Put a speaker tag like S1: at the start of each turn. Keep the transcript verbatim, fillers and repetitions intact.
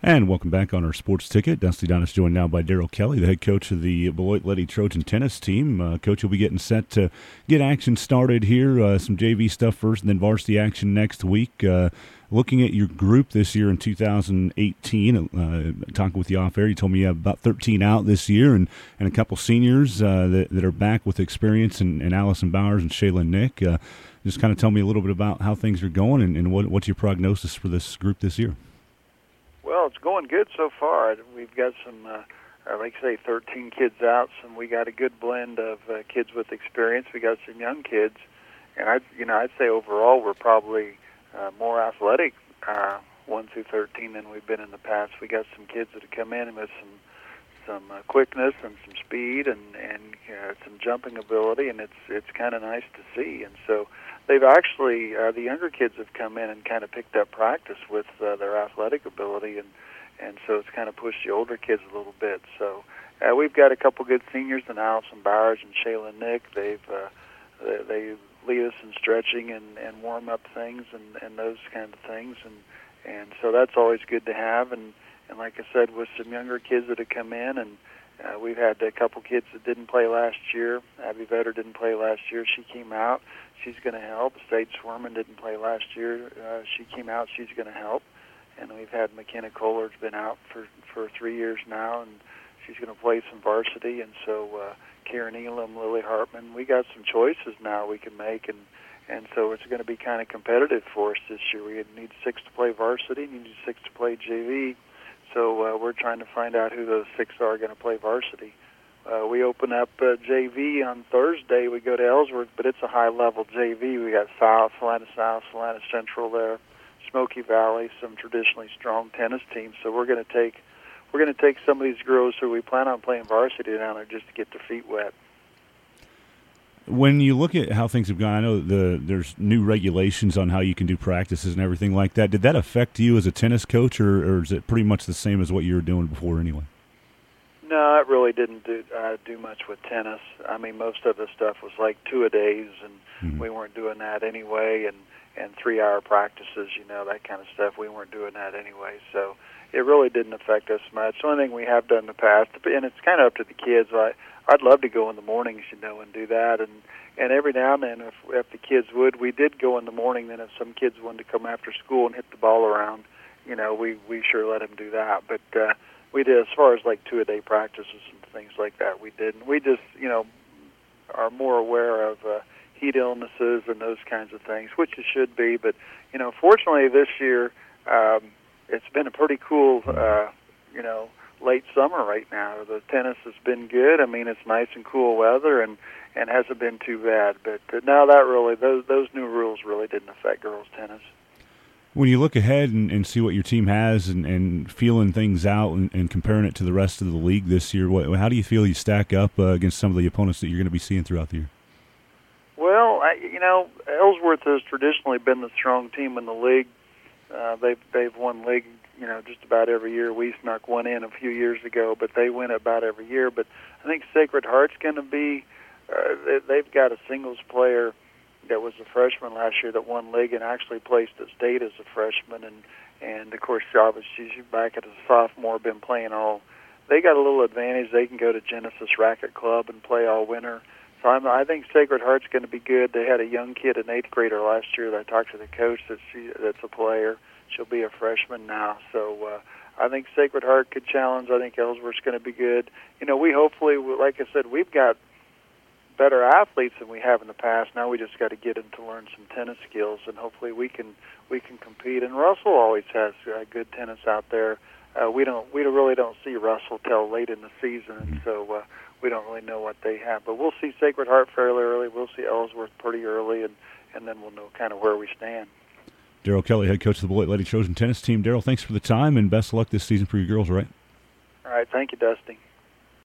S1: And welcome back on our Sports Ticket. Dusty Donis joined now by Daryl Kelly, the head coach of the Beloit Lady Trojan tennis team. Uh, coach will be getting set to get action started here. Uh, some J V stuff first and then varsity action next week. Uh, looking at your group this year in two thousand eighteen, uh, talking with you off air, you told me you have about thirteen out this year and, and a couple seniors uh, that, that are back with experience, and, and Allison Bowers and Shaylin Nick. Uh, just kind of tell me a little bit about how things are going and, and what, what's your prognosis for this group this year.
S2: Well, it's going good so far. We've got some, uh, uh, like I say, thirteen kids out, and we got a good blend of uh, kids with experience. We got some young kids, and I, you know, I'd say overall we're probably uh, more athletic, uh, one through thirteen, than we've been in the past. We got some kids that have come in with some some uh, quickness and some speed and and uh, some jumping ability, and it's it's kind of nice to see. And so they've actually, uh, the younger kids have come in and kind of picked up practice with uh, their athletic ability, and, and so it's kind of pushed the older kids a little bit. So uh, we've got a couple good seniors in Allison Bowers and Shaylin Nick. They've uh, they, they lead us in stretching and, and warm up things and, and those kind of things, and and so that's always good to have. And, and like I said, with some younger kids that have come in, and uh, we've had a couple kids that didn't play last year. Abby Vetter didn't play last year. She came out. She's going to help. Sage Swerman didn't play last year. Uh, she came out. She's going to help. And we've had McKenna Kohler's been out for, for three years now, and she's going to play some varsity. And so uh, Karen Elam, Lily Hartman, we got some choices now we can make, and and so it's going to be kind of competitive for us this year. We need six to play varsity, and you need six to play J V. So uh, we're trying to find out who those six are going to play varsity. Uh, we open up uh, J V on Thursday. We go to Ellsworth, but it's a high-level J V. We got South, Salina South, Salina Central there, Smoky Valley, some traditionally strong tennis teams. So we're going to take we're going to take some of these girls who we plan on playing varsity down there just to get their feet wet.
S1: When you look at how things have gone, I know the there's new regulations on how you can do practices and everything like that. Did that affect you as a tennis coach, or, or is it pretty much the same as what you were doing before anyway?
S2: No, it really didn't do uh, do much with tennis. I mean, most of the stuff was like two-a-days, and mm-hmm. we weren't doing that anyway, and, and three-hour practices, you know, that kind of stuff. We weren't doing that anyway, so it really didn't affect us much. The only thing we have done in the past, and it's kind of up to the kids, I, I'd love to go in the mornings, you know, and do that, and, and every now and then, if, if the kids would, we did go in the morning. Then if some kids wanted to come after school and hit the ball around, you know, we, we sure let them do that, but uh, we did, as far as like two-a-day practices and things like that, we didn't. We just, you know, are more aware of uh, heat illnesses and those kinds of things, which it should be. But, you know, fortunately this year, um, it's been a pretty cool, uh, you know, late summer right now. The tennis has been good. I mean, it's nice and cool weather, and, and hasn't been too bad. But uh, now that really, those, those new rules really didn't affect girls' tennis.
S1: When you look ahead and, and see what your team has and, and feeling things out and, and comparing it to the rest of the league this year, what, how do you feel you stack up uh, against some of the opponents that you're going to be seeing throughout the year?
S2: Well, I, you know, Ellsworth has traditionally been the strong team in the league. Uh, they've they've won league, you know, just about every year. We snuck one in a few years ago, but they win about every year. But I think Sacred Heart's going to be. Uh, they, they've got a singles player that was a freshman last year that won league and actually placed at state as a freshman, and and of course obviously she's back as a sophomore, been playing all. They got a little advantage. They can go to Genesis Racket Club and play all winter. So I'm, I think Sacred Heart's going to be good. They had a young kid, an eighth grader last year that I talked to the coach that she that's a player. She'll be a freshman now. So uh, I think Sacred Heart could challenge. I think Ellsworth's going to be good. You know, we hopefully, like I said, we've got better athletes than we have in the past. Now we just got to get them to learn some tennis skills, and hopefully we can we can compete. And Russell always has uh, good tennis out there. Uh, we don't we really don't see Russell till late in the season, and so uh, we don't really know what they have. But we'll see Sacred Heart fairly early. We'll see Ellsworth pretty early, and, and then we'll know kind of where we stand.
S1: Daryl Kelly, head coach of the Beloit Lady Trojan tennis team. Daryl, thanks for the time, and best of luck this season for your girls, all right?
S2: All right, thank you, Dusty.